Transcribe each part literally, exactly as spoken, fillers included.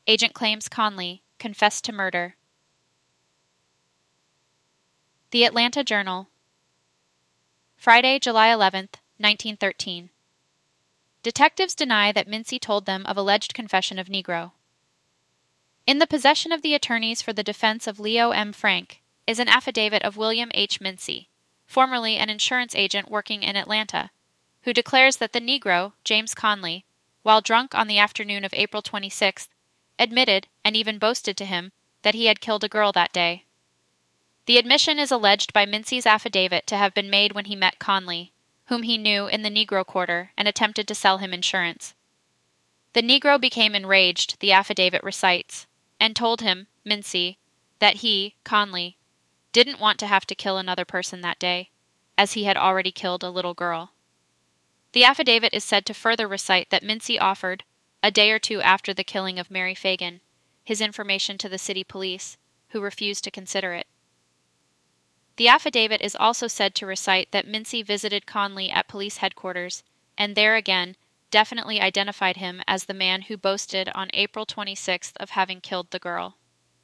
Agent claims Conley confessed to murder. The Atlanta Journal, Friday, July eleventh, nineteen thirteen. Detectives deny that Mincy told them of alleged confession of Negro. In the possession of the attorneys for the defense of Leo M. Frank is an affidavit of William H. Mincy, formerly an insurance agent working in Atlanta, who declares that the Negro, James Conley, while drunk on the afternoon of April twenty-sixth, admitted and even boasted to him that he had killed a girl that day. The admission is alleged by Mincy's affidavit to have been made when he met Conley, whom he knew in the Negro quarter, and attempted to sell him insurance. The Negro became enraged, the affidavit recites, and told him, Mincy, that he, Conley, didn't want to have to kill another person that day, as he had already killed a little girl. The affidavit is said to further recite that Mincy offered, a day or two after the killing of Mary Fagan, his information to the city police, who refused to consider it. The affidavit is also said to recite that Mincy visited Conley at police headquarters, and there again definitely identified him as the man who boasted on April twenty-sixth of having killed the girl.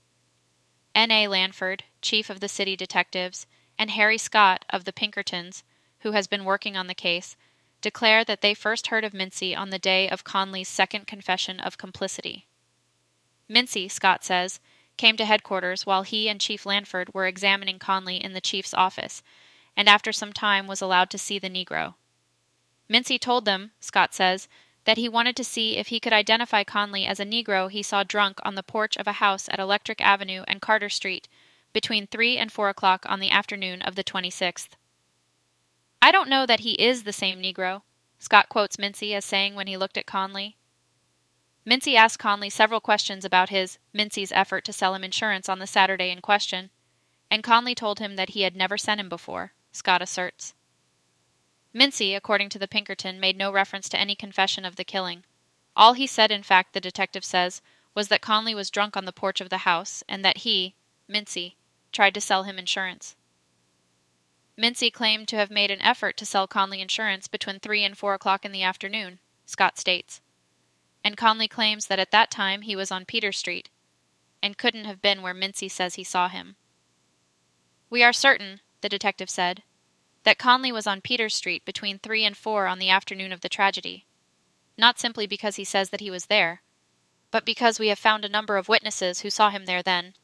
N A Lanford, chief of the city detectives, and Harry Scott of the Pinkertons, who has been working on the case, declare that they first heard of Mincy on the day of Conley's second confession of complicity. Mincy, Scott says, came to headquarters while he and Chief Lanford were examining Conley in the chief's office, and after some time was allowed to see the Negro. Mincy told them, Scott says, that he wanted to see if he could identify Conley as a Negro he saw drunk on the porch of a house at Electric Avenue and Carter Street between three and four o'clock on the afternoon of the twenty-sixth. I don't know that he is the same Negro, Scott quotes Mincy as saying when he looked at Conley. Mincy asked Conley several questions about his, Mincy's effort to sell him insurance on the Saturday in question, and Conley told him that he had never sent him before, Scott asserts. Mincy, according to the Pinkerton, made no reference to any confession of the killing. All he said, in fact, the detective says, was that Conley was drunk on the porch of the house, and that he, Mincy, tried to sell him insurance. Mincy claimed to have made an effort to sell Conley insurance between three and four o'clock in the afternoon, Scott states. And Conley claims that at that time he was on Peter Street, and couldn't have been where Mincy says he saw him. We are certain, the detective said, that Conley was on Peter Street between three and four on the afternoon of the tragedy, not simply because he says that he was there, but because we have found a number of witnesses who saw him there then,